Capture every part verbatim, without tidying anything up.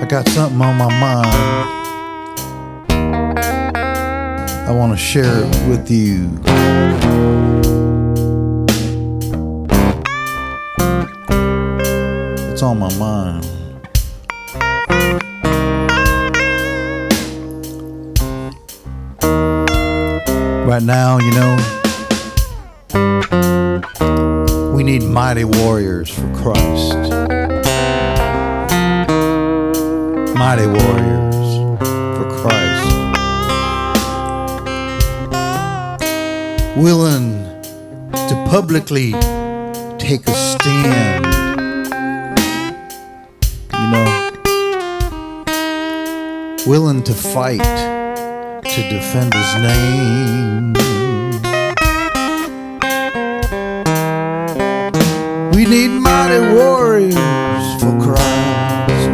got something on my mind. I want to share it with you. It's on my mind. Right now, you know, we need mighty warriors for Christ. Mighty warriors for Christ. Willing to publicly take a stand. You know, willing to fight to defend his name. We need mighty warriors for Christ.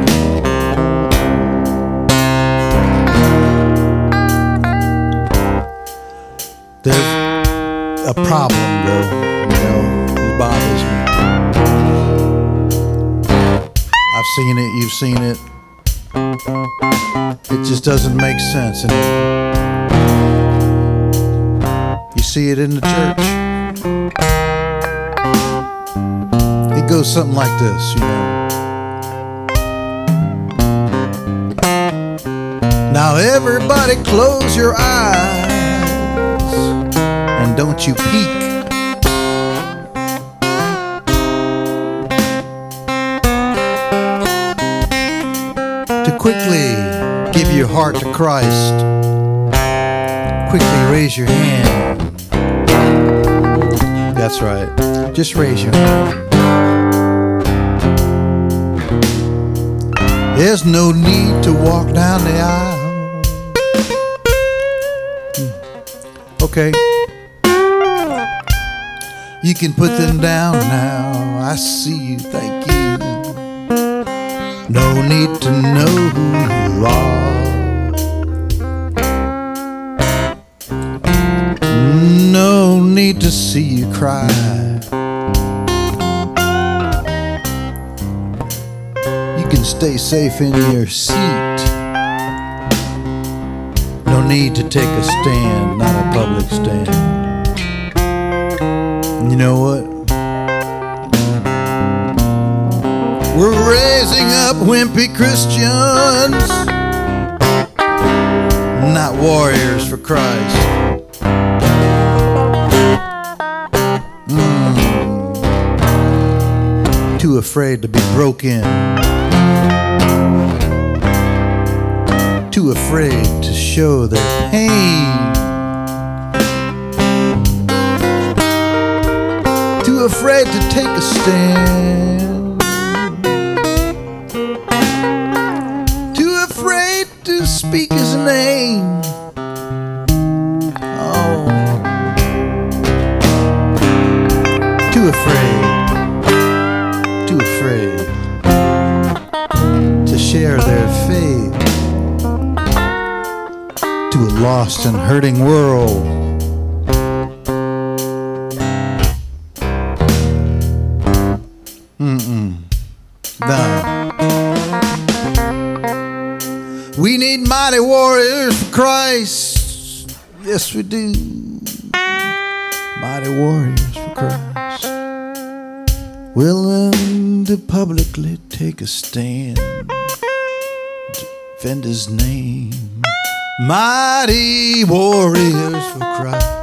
There's a problem though, you know, it bothers me. I've seen it, you've seen it. It just doesn't make sense anymore. You see it in the church. It goes something like this, you know. Now everybody close your eyes and don't you peek. To quickly give your heart to Christ, quickly raise your hand. That's right, just raise your hand. There's no need to walk down the aisle. Okay, you can put them down now. I see you, thank you. No need to know who you are. No need to see you cry. You can stay safe in your seat. No need to take a stand, not a public stand. You know what? We're raising up wimpy Christians, not warriors for Christ. Mm. Too afraid to be broken. Too afraid to show their pain. Too afraid to take a stand. To speak his name. Oh, too afraid, too afraid to share their faith to a lost and hurting world. Mm-mm. No. We need mighty warriors for Christ. Yes, we do. Mighty warriors for Christ. Willing to publicly take a stand. Defend his name. Mighty warriors for Christ.